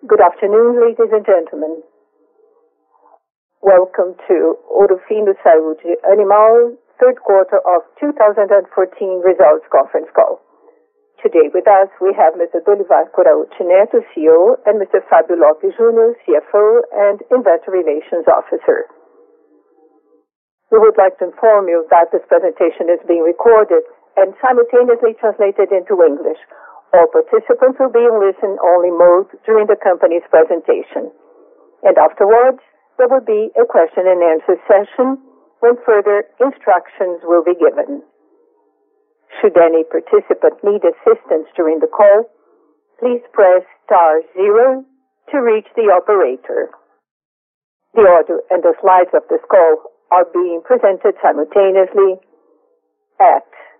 Good afternoon, ladies and gentlemen. Welcome to Ouro Fino Saúde Animal third quarter of 2014 results conference call. Today with us we have Mr. Dorival Coraúci Neto, CEO, and Mr. Fábio Lopes Júnior, CFO and Investor Relations Officer. We would like to inform you that this presentation is being recorded and simultaneously translated into English. All participants will be in listen-only mode during the company's presentation. And afterwards, there will be a question and answer session when further instructions will be given. Should any participant need assistance during the call, please press *0 to reach the operator. The audio and the slides of this call are being presented simultaneously at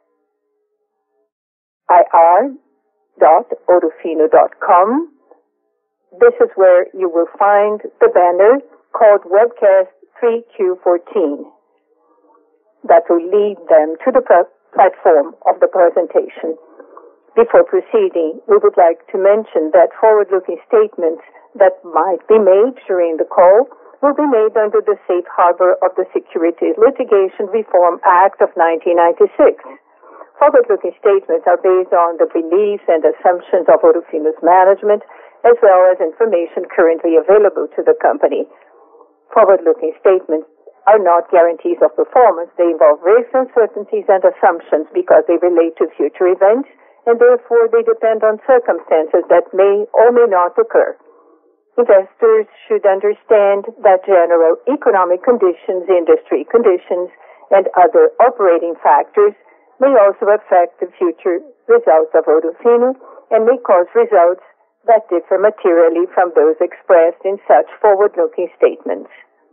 ir.ourofino.com. This is where you will find the banner called Webcast 3Q14 that will lead them to the platform of the presentation. Before proceeding, we would like to mention that forward-looking statements that might be made during the call will be made under the safe harbor of the Securities Litigation Reform Act of 1996. Forward-looking statements are based on the beliefs and assumptions of Ouro Fino's management, as well as information currently available to the company. Forward-looking statements are not guarantees of performance. They involve risks, uncertainties, and assumptions because they relate to future events, and therefore they depend on circumstances that may or may not occur. Investors should understand that general economic conditions, industry conditions, and other operating factors may also affect the future results of Ouro Fino and may cause results that differ materially from those expressed in such forward-looking statements.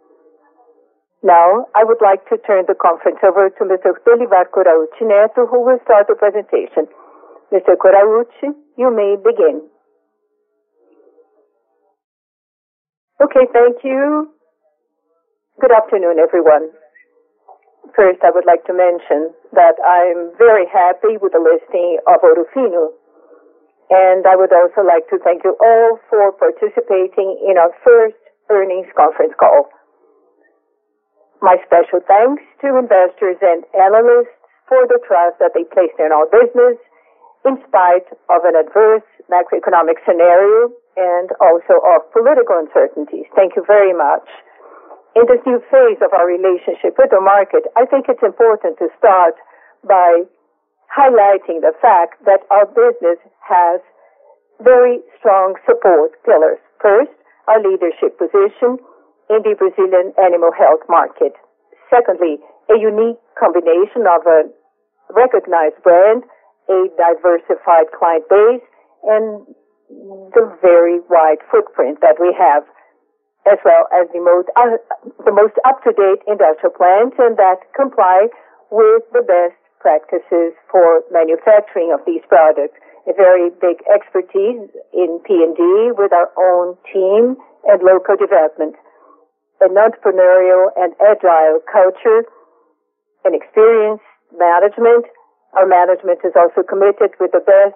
Now, I would like to turn the conference over to Mr. Dorival Coraúci Neto, who will start the presentation. Mr. Coraúci, you may begin. Okay, thank you. Good afternoon, everyone. First, I would like to mention that I'm very happy with the listing of Ouro Fino, and I would also like to thank you all for participating in our first earnings conference call. My special thanks to investors and analysts for the trust that they placed in our business in spite of an adverse macroeconomic scenario and also of political uncertainties. Thank you very much. In this new phase of our relationship with the market, I think it's important to start by highlighting the fact that our business has very strong support pillars. First, our leadership position in the Brazilian animal health market. Secondly, a unique combination of a recognized brand, a diversified client base, and the very wide footprint that we have, as well as the most up-to-date industrial plants and that comply with the best practices for manufacturing of these products. A very big expertise in P&D with our own team and local development. An entrepreneurial and agile culture, an experienced management. Our management is also committed with the best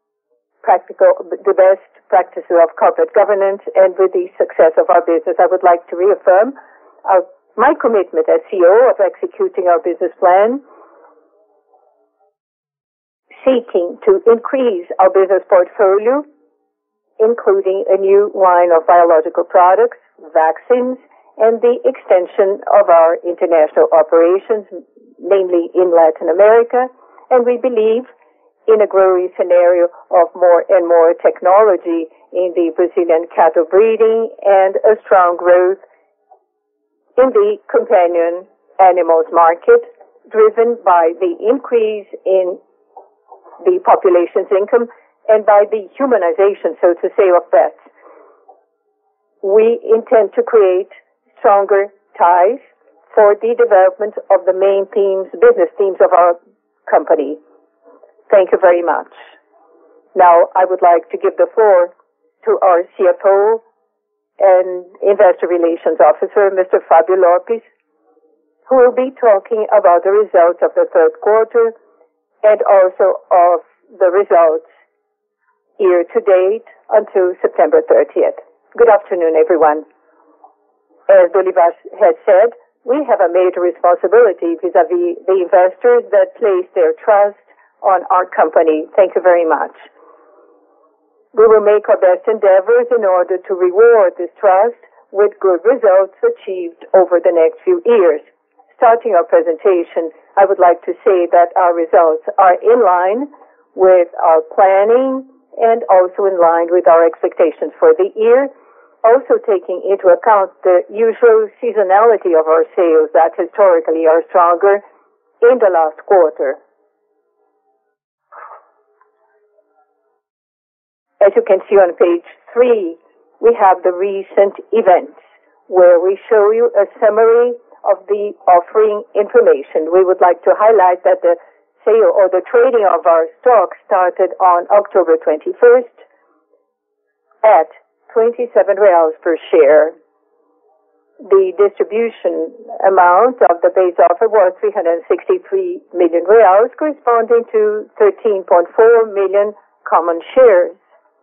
practices of corporate governance, and with the success of our business, I would like to reaffirm my commitment as CEO of executing our business plan, seeking to increase our business portfolio, including a new line of biological products, vaccines, and the extension of our international operations, namely in Latin America. And we believe in a growing scenario of more and more technology in the Brazilian cattle breeding and a strong growth in the companion animals market, driven by the increase in the population's income and by the humanization, so to say, of pets. We intend to create stronger ties for the development of the main business themes of our company. Thank you very much. Now, I would like to give the floor to our CFO and Investor Relations Officer, Mr. Fábio Lopes, who will be talking about the results of the third quarter and also of the results year to date until September 30th. Good afternoon, everyone. As Bolivar has said, we have a major responsibility vis-a-vis the investors that place their trust on our company. Thank you very much. We will make our best endeavors in order to reward this trust with good results achieved over the next few years. Starting our presentation, I would like to say that our results are in line with our planning and also in line with our expectations for the year, also taking into account the usual seasonality of our sales that historically are stronger in the last quarter. As you can see on page 3, we have the recent events where we show you a summary of the offering information. We would like to highlight that the sale or the trading of our stock started on October 21st at 27 reais per share. The distribution amount of the base offer was 363 million reais, corresponding to 13.4 million common shares.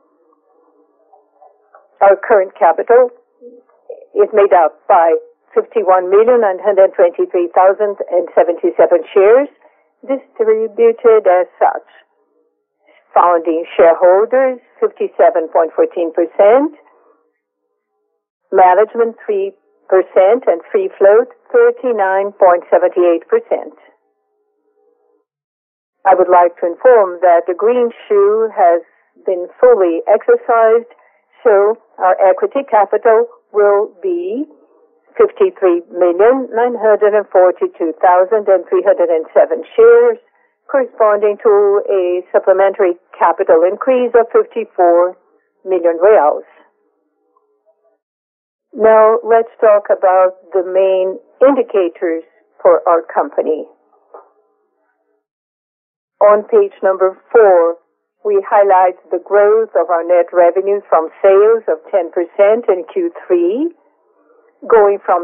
Our current capital is made up by 51,923,077 shares distributed as such. Founding shareholders, 57.14%, management 3%, and free float 39.78%. I would like to inform that the green shoe has been fully exercised, so our equity capital will be 53,942,307 shares, corresponding to a supplementary capital increase of 54 million reais. Now let's talk about the main indicators for our company. On page number 4, we highlight the growth of our net revenues from sales of 10% in Q3, going from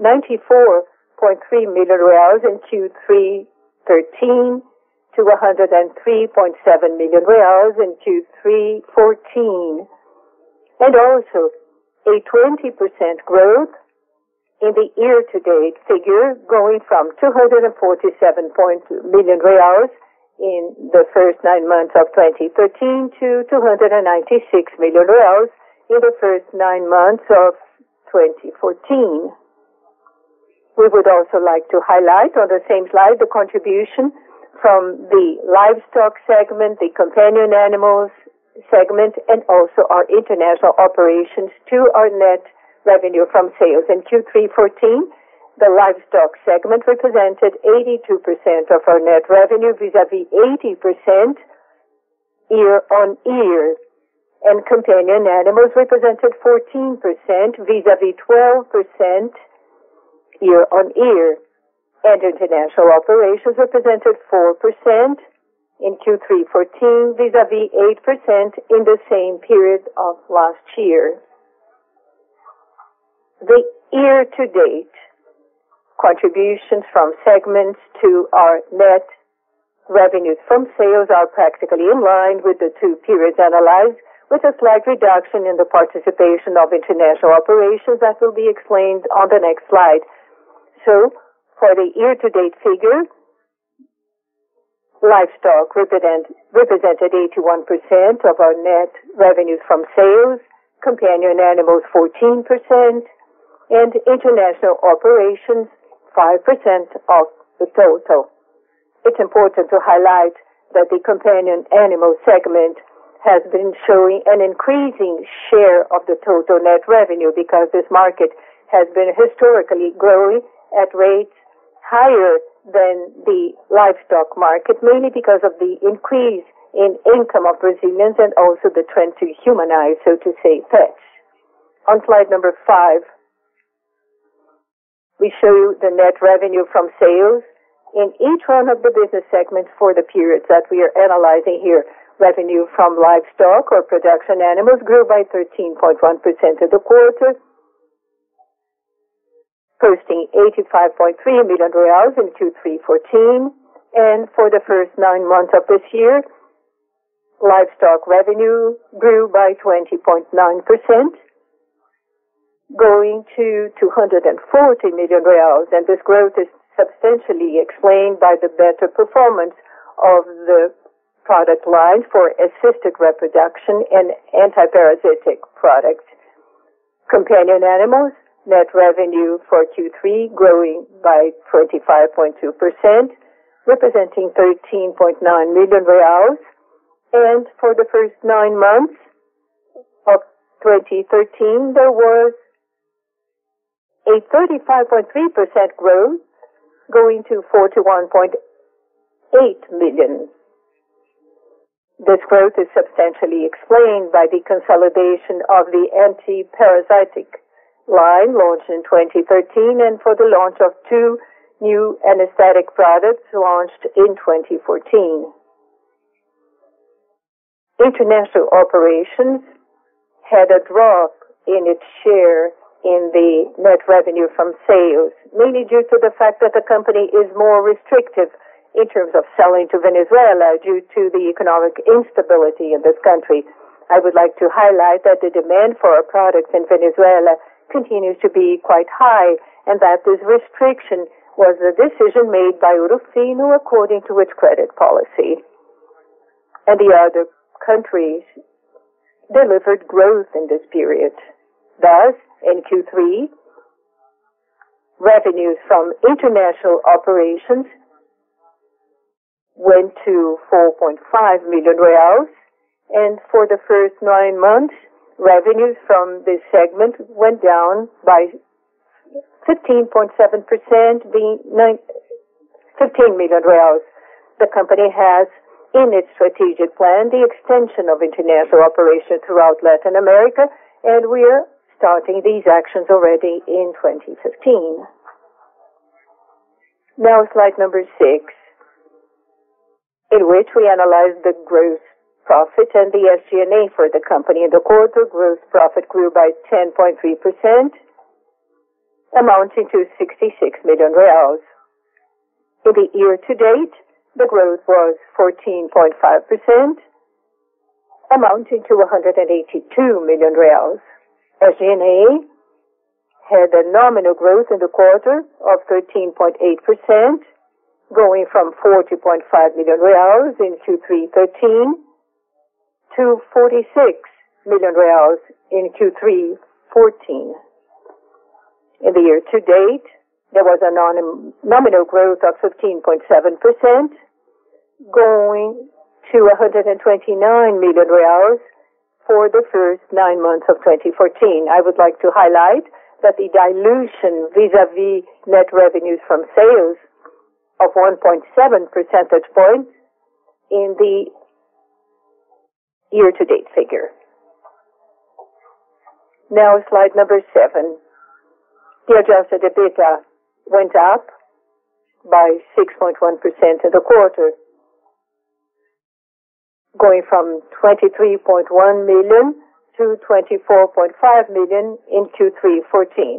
94.3 million reais in Q3 13 to 103.7 million reais in Q3 14, and also a 20% growth in the year-to-date figure, going from 247 million reais in the first 9 months of 2013 to 296 million reais in the first 9 months of 2014. We would also like to highlight on the same slide the contribution from the livestock segment, the companion animals segment, and also our international operations to our net revenue from sales. In Q3 14, the livestock segment represented 82% of our net revenue vis-a-vis 80% year-on-year, and companion animals represented 14% vis-a-vis 12% year-on-year, and international operations represented 4% in Q3 14 vis-a-vis 8% in the same period of last year. The year-to-date contributions from segments to our net revenues from sales are practically in line with the 2 periods analyzed, with a slight reduction in the participation of international operations that will be explained on the next slide. So, for the year-to-date figure, livestock represented 81% of our net revenues from sales, companion animals 14%, and international operations 5% of the total. It's important to highlight that the companion animal segment has been showing an increasing share of the total net revenue because this market has been historically growing at rates higher than the livestock market, mainly because of the increase in income of Brazilians and also the trend to humanize, so to say, pets. On slide number 5, we show you the net revenue from sales in each one of the business segments for the periods that we are analyzing here. Revenue from livestock or production animals grew by 13.1% in the quarter, posting 85.3 million reais in Q3 14, and for the first 9 months of this year, livestock revenue grew by 20.9%, going to 240 million reais, and this growth is substantially explained by the better performance of the product line for assisted reproduction and antiparasitic products. Companion animals, net revenue for Q3 growing by 25.2%, representing 13.9 million reais, and for the first 9 months of 2013, there was a 35.3% growth, going to 41.8 million. This growth is substantially explained by the consolidation of the anti-parasitic line launched in 2013 and for the launch of 2 new anesthetic products launched in 2014. International operations had a drop in its share in the net revenue from sales, mainly due to the fact that the company is more restrictive in terms of selling to Venezuela due to the economic instability in this country. I would like to highlight that the demand for our products in Venezuela continues to be quite high, and that this restriction was a decision made by Ouro Fino according to its credit policy. And the other countries delivered growth in this period. Thus, in Q3, revenues from international operations went to 4.5 million reais, and for the first 9 months, revenues from this segment went down by 15.7%, being 15 million reais. The company has in its strategic plan the extension of international operations throughout Latin America, and we are starting these actions already in 2015. Now slide number 6, in which we analyze the gross profit and the SG&A for the company. In the quarter, gross profit grew by 10.3%, amounting to 66 million reais. In the year to date, the growth was 14.5%, amounting to 182 million reais. SG&A had a nominal growth in the quarter of 13.8%, going from 40.5 million reais in Q3 13 to 46 million reais in Q3 14. In the year to date, there was a nominal growth of 15.7%, going to 129 million reais for the first 9 months of 2014. I would like to highlight that the dilution vis-a-vis net revenues from sales of 1.7 percentage points in the year-to-date figure. Now slide number 7. The adjusted EBITDA went up by 6.1% in the quarter, going from 23.1 million to 24.5 million in Q3 14,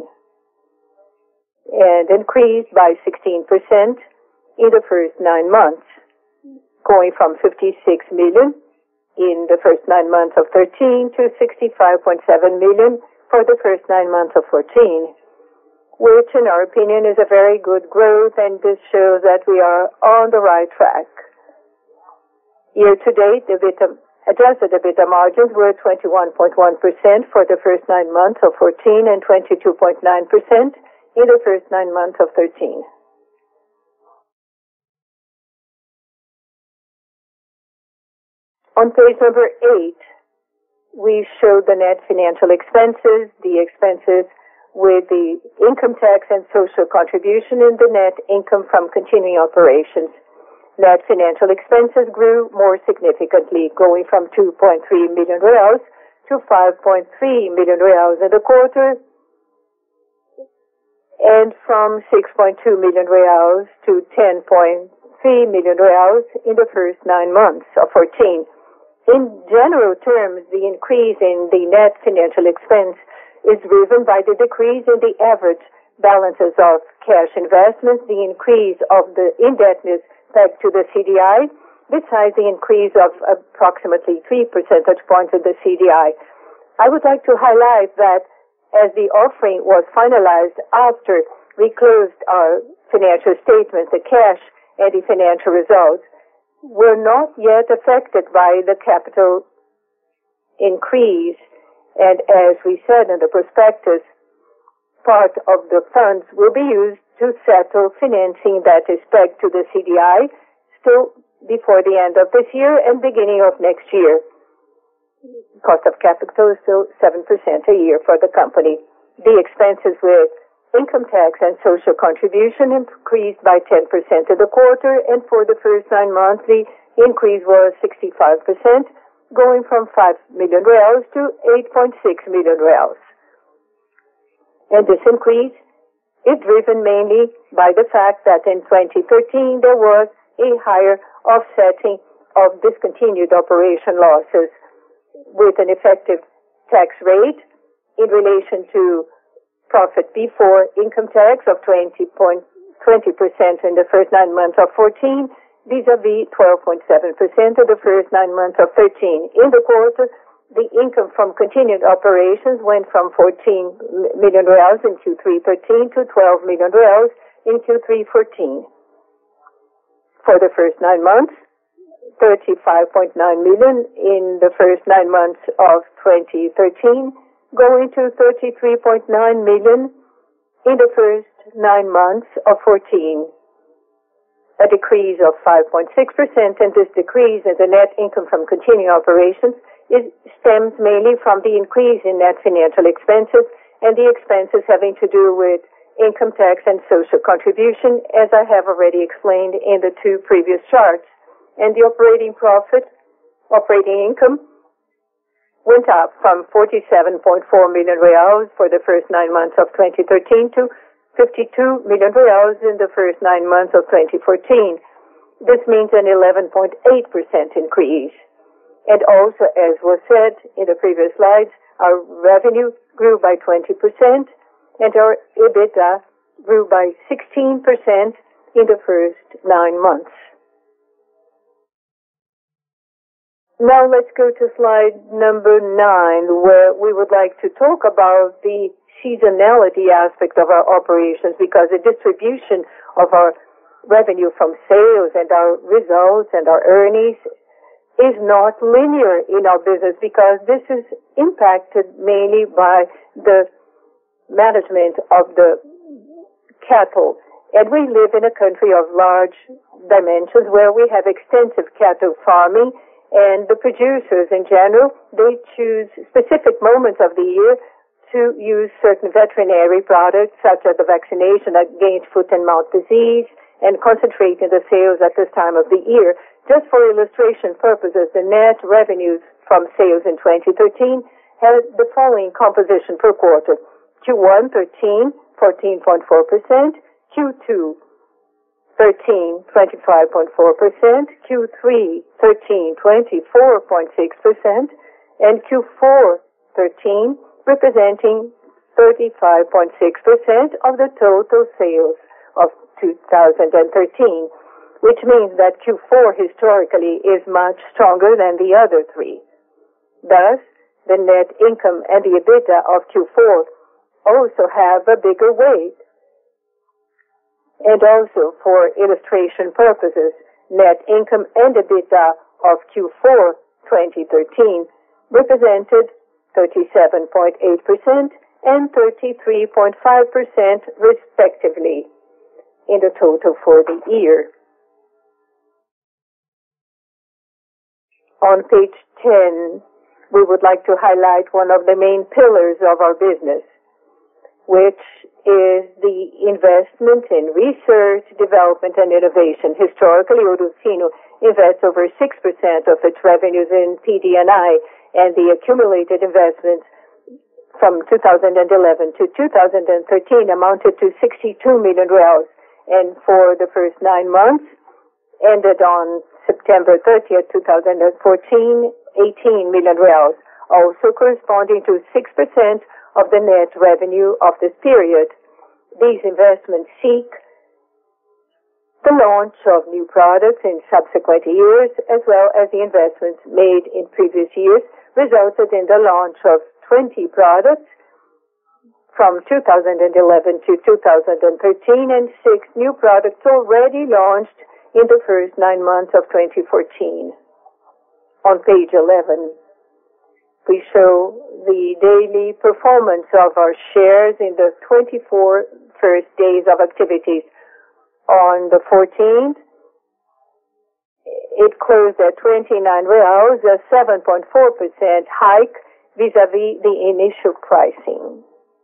and increased by 16% in the first 9 months, going from 56 million in the first 9 months of 13 to 65.7 million for the first 9 months of 14, which in our opinion is a very good growth, and this shows that we are on the right track. Year to date, adjusted EBITDA margins were 21.1% for the first 9 months of 14 and 22.9% in the first 9 months of 13. On page number 8, we show the net financial expenses, the expenses with the income tax and social contribution, and the net income from continuing operations. Net financial expenses grew more significantly, going from 2.3 million reais to 5.3 million reais in the quarter, and from 6.2 million reais to 10.3 million reais in the first 9 months of 14. In general terms, the increase in the net financial expense is driven by the decrease in the average balances of cash investments, the increase of the indebtedness back to the CDI, besides the increase of approximately 3 percentage points in the CDI. I would like to highlight that as the offering was finalized after we closed our financial statements, the cash and the financial results were not yet affected by the capital increase. And as we said in the prospectus, part of the funds will be used to settle financing that is pegged to the CDI still before the end of this year and beginning of next year. Cost of capital is still 7% a year for the company. The expenses with income tax and social contribution increased by 10% in the quarter, and for the first 9 months the increase was 65%, going from 5 million reais to 8.6 million reais. And this increase is driven mainly by the fact that in 2013 there was a higher offsetting of discontinued operation losses with an effective tax rate in relation to profit before income tax of 20% in the first 9 months of 14, vis-a-vis 12.7% in the first 9 months of 13. In the quarter, the income from continued operations went from 14 million reais in Q3 13 to 12 million reais in Q3 14. For the first 9 months, 35.9 million in the first 9 months of 2013, going to 33.9 million in the first 9 months of 14. A decrease of 5.6%, and this decrease in the net income from continuing operations stems mainly from the increase in net financial expenses and the expenses having to do with income tax and social contribution, as I have already explained in the 2 previous charts. And the operating income went up from 47.4 million reais for the first 9 months of 2013 to 52 million reais in the first 9 months of 2014. This means an 11.8% increase. And also, as was said in the previous slides, our revenue grew by 20% and our EBITDA grew by 16% in the first 9 months. Now let's go to slide number 9, where we would like to talk about the seasonality aspect of our operations, because the distribution of our revenue from sales and our results and our earnings is not linear in our business, because this is impacted mainly by the management of the cattle. And we live in a country of large dimensions where we have extensive cattle farming, and the producers in general, they choose specific moments of the year to use certain veterinary products, such as the vaccination against foot and mouth disease, and concentrate in the sales at this time of the year. Just for illustration purposes, the net revenues from sales in 2013 had the following composition per quarter. Q1 13, 14.4%, Q2 13, 25.4%, Q3 13, 24.6%, and Q4 13, representing 35.6% of the total sales of 2013, which means that Q4 historically is much stronger than the other 3. Thus, the net income and the EBITDA of Q4 also have a bigger weight. And also, for illustration purposes, net income and EBITDA of Q4 2013 represented 37.8% and 33.5% respectively in the total for the year. On page 10, we would like to highlight one of the main pillars of our business, which is the investment in research, development, and innovation. Historically, Ouro Fino invests over 6% of its revenues in PD&I, and the accumulated investments from 2011 to 2013 amounted to 62 million reais, and for the first 9 months, ended on September 30th, 2014, 18 million reais, also corresponding to 6% of the net revenue of this period. These investments seek The launch of new products in subsequent years, as well as the investments made in previous years, resulted in the launch of 20 products from 2011 to 2013 and 6 new products already launched in the first 9 months of 2014. On page 11, we show the daily performance of our shares in the 24 first days of activities. On the 14th, it closed at 29 reais, a 7.4% hike vis-à-vis the initial pricing.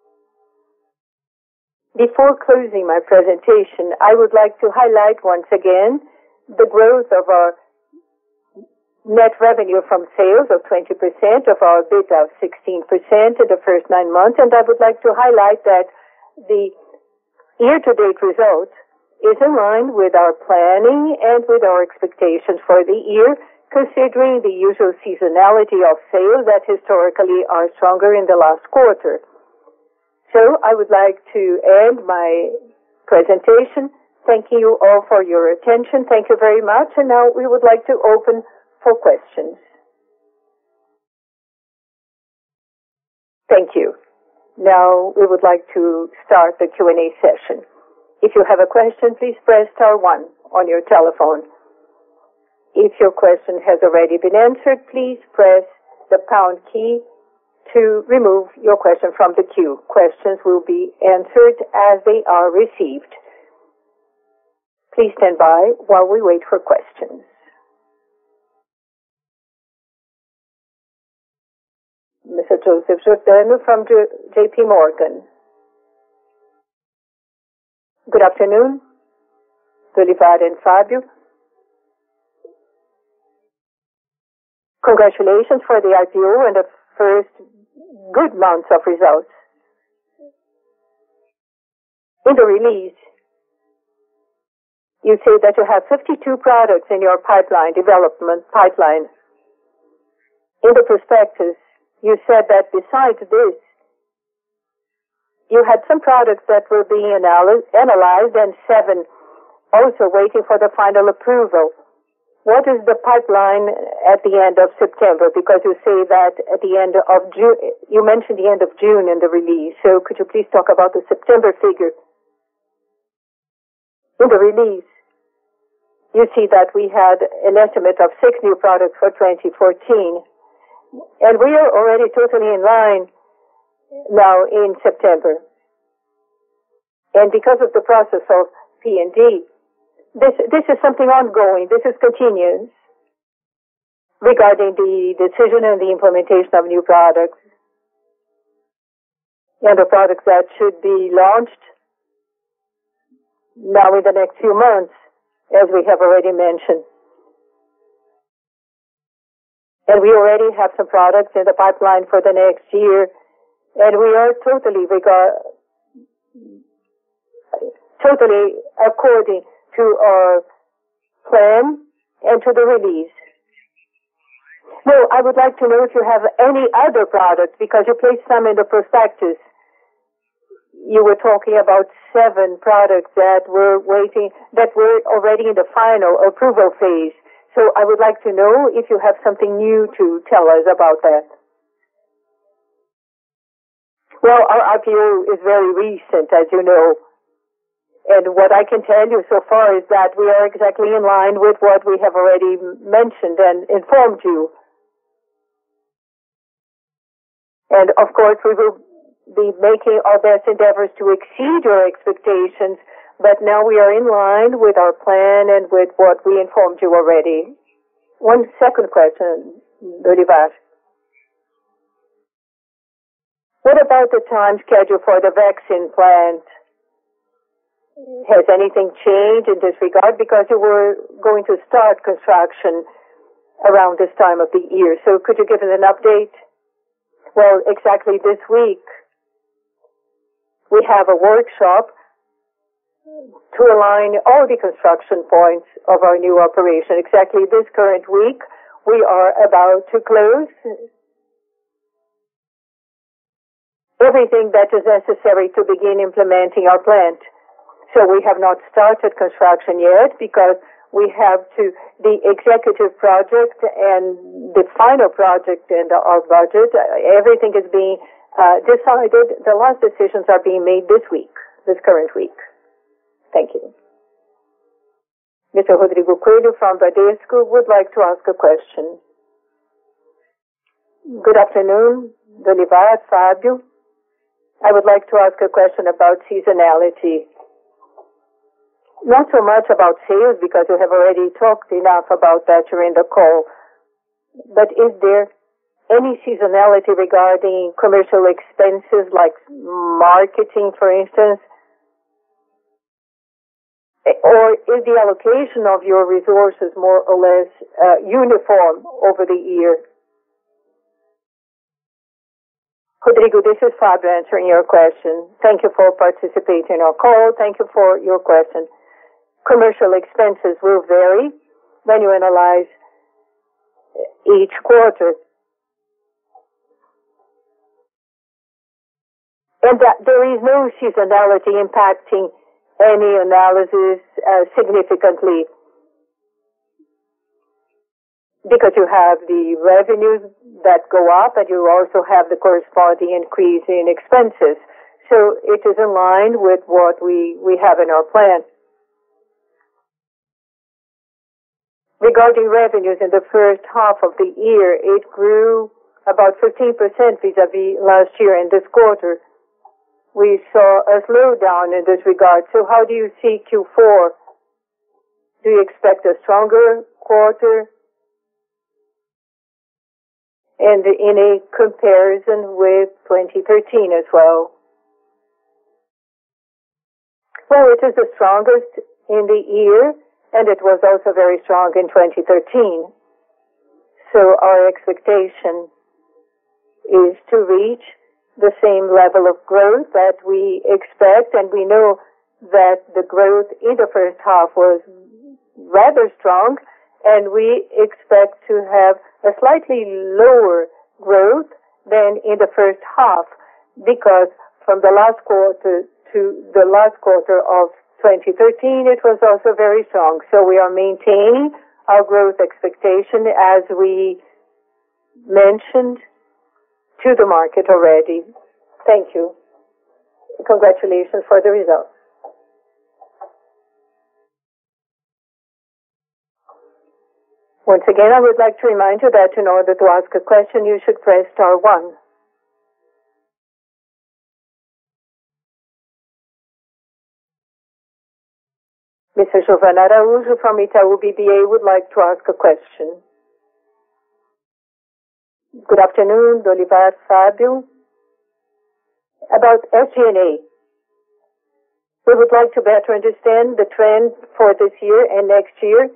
Before closing my presentation, I would like to highlight once again the growth of our net revenue from sales of 20%, of our EBITDA of 16% in the first 9 months, and I would like to highlight that the year-to-date result is in line with our planning and with our expectations for the year, considering the usual seasonality of sales that historically are stronger in the last quarter. So I would like to end my presentation, thanking you all for your attention. Thank you very much, and now we would like to open for questions. Thank you. Now we would like to start the Q&A session. If you have a question, please press star 1 on your telephone. If your question has already been answered, please press the pound key to remove your question from the queue. Questions will be answered as they are received. Please stand by while we wait for questions. Mr. Joseph Giordano from J.P. Morgan. Good afternoon, Dorival and Fabio. Congratulations for the IPO and the first good months of results. In the release, you say that you have 52 products in your development pipeline. In the prospectus, you said that besides this, you had some products that were being analyzed and 7 also waiting for the final approval. What is the pipeline at the end of September? Because you say that at the end of June, you mentioned the end of June in the release. So could you please talk about the September figure? In the release, you see that we had an estimate of 6 new products for 2014. And we are already totally in line now in September. And because of the process of P&D, this is something ongoing. This is continuous regarding the decision and the implementation of new products and the products that should be launched now in the next few months, as we have already mentioned. And we already have some products in the pipeline for the next year. And we are totally according to our plan and to the release. No, I would like to know if you have any other products, because you placed some in the prospectus. You were talking about 7 products that were already in the final approval phase. So I would like to know if you have something new to tell us about that. Well, our IPO is very recent, as you know. And what I can tell you so far is that we are exactly in line with what we have already mentioned and informed you. And of course, we will be making our best endeavors to exceed your expectations, but now we are in line with our plan and with what we informed you already. One second question, Dorival. What about the time schedule for the vaccine plant? Has anything changed in this regard? Because you were going to start construction around this time of the year. So could you give us an update? Well, exactly this week, we have a workshop to align all the construction points of our new operation. Exactly this current week, we are about to close everything that is necessary to begin implementing our plant. So we have not started construction yet because we have the executive project and the final project in our budget. Everything is being decided. The last decisions are being made this current week. Thank you. Mr. Rodrigo Coelho from Bradesco would like to ask a question. Good afternoon, Dolivar, Fábio. I would like to ask a question about seasonality. Not so much about sales, because you have already talked enough about that during the call. But is there any seasonality regarding commercial expenses like marketing, for instance? Or is the allocation of your resources more or less uniform over the year? Rodrigo, this is Fábio answering your question. Thank you for participating in our call. Thank you for your question. Commercial expenses will vary when you analyze each quarter. And that there is no seasonality impacting any analysis significantly, because you have the revenues that go up and you also have the corresponding increase in expenses. So it is in line with what we have in our plan. Regarding revenues in the first half of the year, it grew about 15% vis-a-vis last year. In this quarter, we saw a slowdown in this regard. So how do you see Q4? Do you expect a stronger quarter? And in a comparison with 2013 as well. Well, it is the strongest in the year, and it was also very strong in 2013. So our expectation is to reach the same level of growth that we expect, and we know that the growth in the first half was rather strong, and we expect to have a slightly lower growth than in the first half, because from the last quarter to the last quarter of 2013, it was also very strong. So we are maintaining our growth expectation as we mentioned to the market already. Thank you. Congratulations for the results. Once again, I would like to remind you that in order to ask a question, you should press star 1. Mr. Giovanni Araújo from Itaú BBA would like to ask a question. Good afternoon, Dolivar, Fábio. About SG&A, we would like to better understand the trend for this year and next year,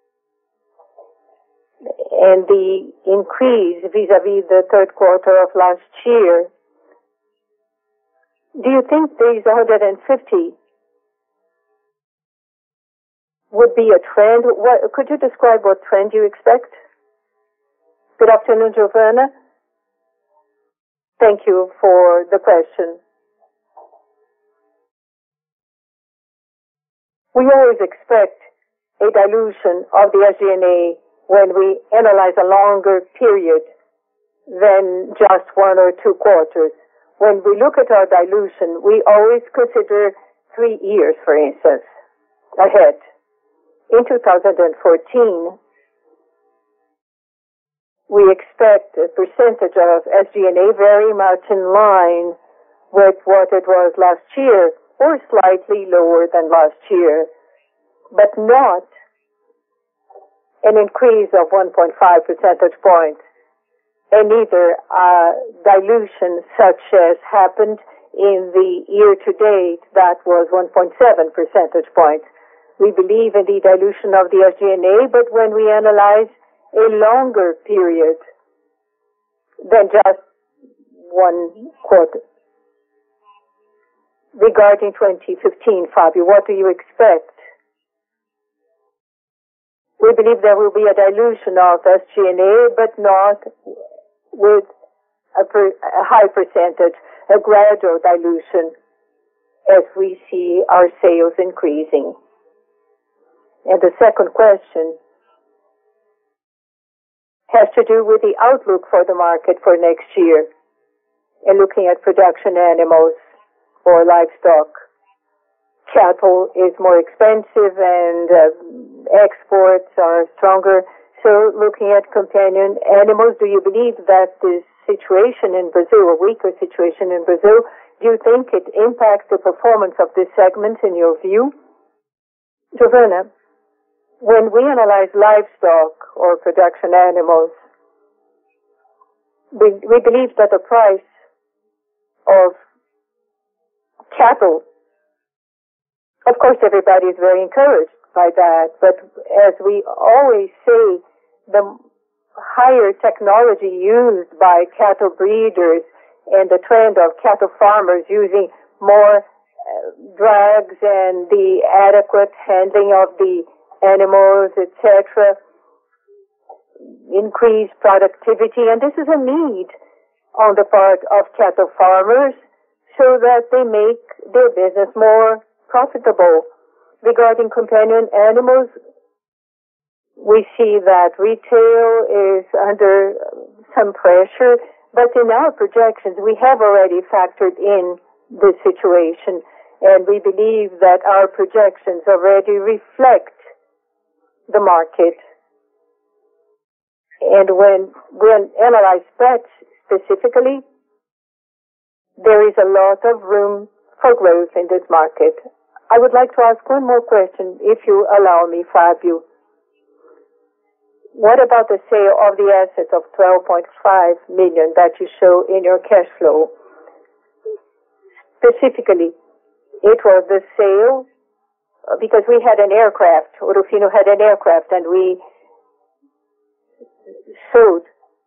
and the increase vis-a-vis the third quarter of last year. Do you think these 150 would be a trend? Could you describe what trend you expect? Good afternoon, Giovanna. Thank you for the question. We always expect a dilution of the SG&A when we analyze a longer period than just 1 or 2 quarters. When we look at our dilution, we always consider 3 years, for instance, ahead. In 2014, we expect a percentage of SG&A very much in line with what it was last year, or slightly lower than last year, but not an increase of 1.5 percentage points, and neither a dilution such as happened in the year to date that was 1.7 percentage points. We believe in the dilution of the SG&A, but when we analyze a longer period than just 1 quarter. Regarding 2015, Fábio, what do you expect? We believe there will be a dilution of SG&A, but not with a high percentage, a gradual dilution. as we see our sales increasing? And the second question has to do with the outlook for the market for next year and looking at production animals or livestock. Cattle is more expensive and exports are stronger. So looking at companion animals, do you believe that this situation in Brazil, a weaker situation in Brazil, do you think it impacts the performance of this segment in your view? Giovanna, when we analyze livestock or production animals, we believe that the price of cattle, of course everybody is very encouraged by that, but as we always say, the higher technology used by cattle breeders and the trend of cattle farmers using more drugs and the adequate handling of the animals, etc., increase productivity, and this is a need on the part of cattle farmers so that they make their business more profitable. Regarding companion animals, we see that retail is under some pressure, but in our projections we have already factored in this situation, and we believe that our projections already reflect the market. And when we analyze pets specifically, there is a lot of room for growth in this market. I would like to ask one more question, if you allow me, Fabio. What about the sale of the assets of 12.5 million that you show in your cash flow? Specifically, it was the sale because we had an aircraft, Ouro Fino had an aircraft, and we sold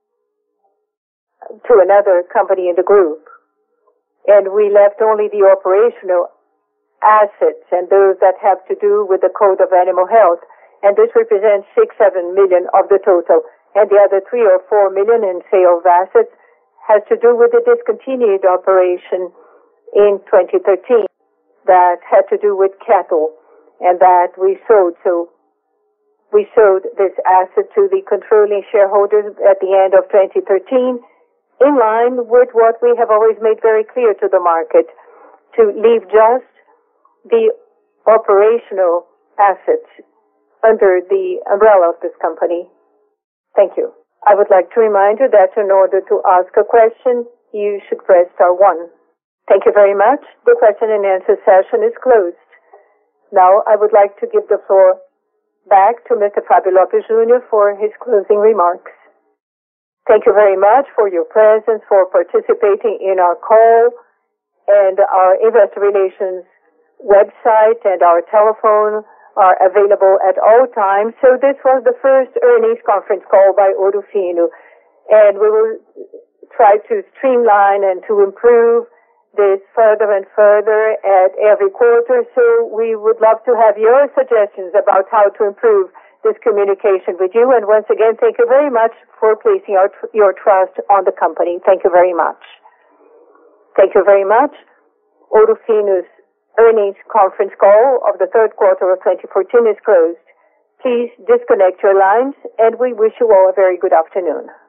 to another company in the group. And we left only the operational assets and those that have to do with the Code of Animal Health. And this represents 6-7 million of the total. And the other 3 or 4 million in sale of assets has to do with the discontinued operation in 2013 that had to do with cattle and that we sold. So we sold this asset to the controlling shareholders at the end of 2013 in line with what we have always made very clear to the market, to leave just the operational assets under the umbrella of this company. Thank you. I would like to remind you that in order to ask a question, you should press star 1. Thank you very much. The question and answer session is closed. Now I would like to give the floor back to Mr. Fabio Lopes Jr. for his closing remarks. Thank you very much for your presence, for participating in our call, and our investor relations website and our telephone are available at all times. So this was the first earnings conference call by Ouro Fino, and we will try to streamline and to improve this further and further at every quarter. So we would love to have your suggestions about how to improve this communication with you. And once again, thank you very much for placing your trust on the company. Thank you very much. Thank you very much. Ouro Fino's earnings conference call of the third quarter of 2014 is closed. Please disconnect your lines, and we wish you all a very good afternoon.